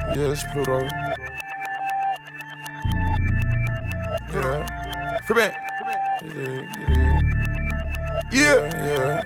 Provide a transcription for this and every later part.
Yeah, that's Pluto. Yeah. Free back. Yeah.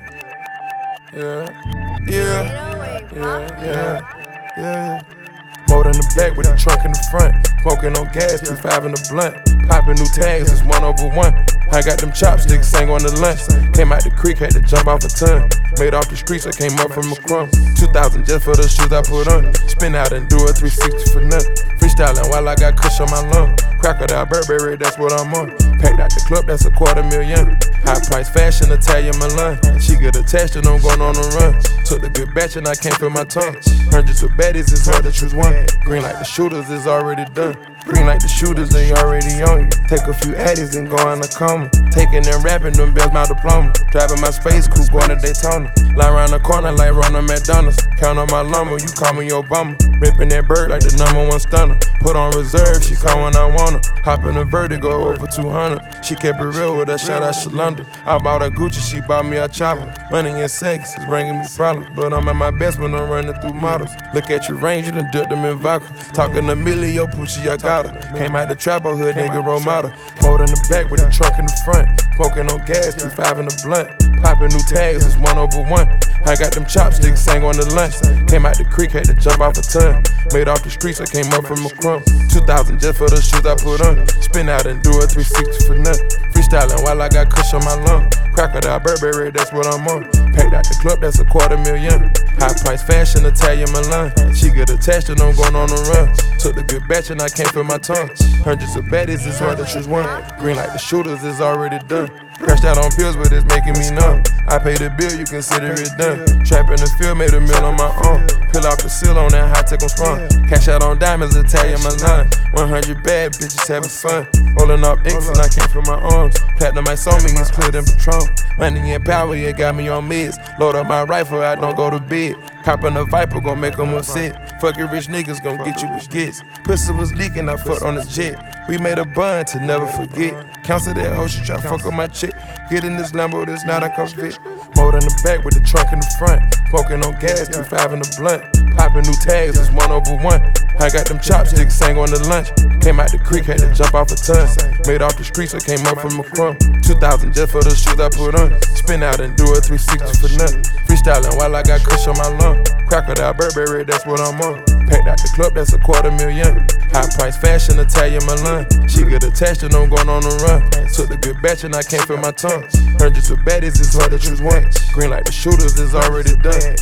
Yeah. More in the back with the trunk in the front. Smoking on gas, 2.5 in the blunt. Popping new tags, it's 1/1. I got them chopsticks, sang on the lunch. Came out the creek, had to jump off a ton. Made off the streets, I came up from a crumb. 2,000 just for the shoes I put on. Spin out and do a 360 for nothing. Freestyling while I got kush on my lung. Crocodile Burberry, that's what I'm on. Packed out the club, that's $250,000. High price fashion, Italian Milan. She get attached and I'm going on the run. Took the good batch and I can't feel my tongue. Hundreds of baddies, it's hard to choose one. Green like the shooters, is already done. Green like the shooters, they already on you. Take a few addies and go in a coma. Taking and rapping, them bills my diploma. Driving my space coupe, going to Daytona. Lie around the corner like Ronald McDonald's. Count on my lumber, you call me Obama. Ripping that bird like the #1 stunner. Put on reserve, she call when I want her. Hop in a Vertigo over 200. She kept it real with her, shout out Shalonda. I bought her Gucci, she bought me a chopper. Money and sex is bringing me problems, but I'm at my best when I'm running through models. Look at your range, you done dipped them in vodka. Talking a million, Poochie, I got her. Came out the trap, a hood nigga, role model. More in the back with the trunk in the front. Smoking on gas, 2.5 in the blunt. Popping new tags, it's 1/1. I got them chopsticks, sang on the lunch. Came out the creek, had to jump off a ton. Made off the streets, I came up from a crumb. 2,000 just for the shoes I put on. Spin out and do a 360 for nothing. Freestyling while I got kush on my lung. Crocodile Burberry, that's what I'm on. Packed out the club, that's $250,000. High price fashion, Italian Milan. She get attached and I'm going on the run. Took the good batch and I can't feel my tongue. Hundreds of baddies, it's hard to choose one. Green like the shooters, is already done. Crashed out on pills, but it's making me numb. I paid the bill, you consider it done. Trap in the field, made a meal on my own. Peel off the seal on that high tech on spawn. Cash out on diamonds, Italian Milan. 100 bad bitches having fun. Rolling off inks and I can't feel my arms. Platinum ice on me, it's clear than Patron. Money and power, it got me on meds. Load up my rifle, I don't go to bed. Coppin' a Viper, gon' make them upset. Fucking rich niggas gon' get you with gets. Pussy was leaking, I fucked on his jet. We made a bun to never forget. Cancel that hoe, she try fuck on my chick. Get in this Lambo, this not a convict. More in the back with the trunk in the front. Smoking on gas, 2.5 in the blunt. Popping new tags, it's 1/1. I got them chopsticks, sang on the lunch. Came out the creek, had to jump off a ton. Made off the streets, I came up from a crumb. 2,000 just for the shoes I put on. Spin out and do a 360 for nothing. Freestyling while I got kush on my lung. Crocodile Burberry, that's what I'm on. Packed out the club, that's $250,000. High price fashion, Italian Milan. She get attached and I'm going on the run. Took the good batch and I can't feel my tongue. Hundreds of baddies, it's hard to choose one. Green like the shooters, is already done.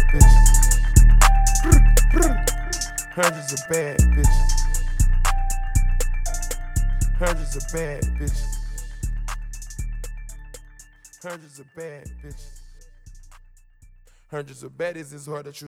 Hundreds of bad bitches. Hundreds of bad bitches. Hundreds of bad bitches. Hundreds of baddies, it's hard to choose.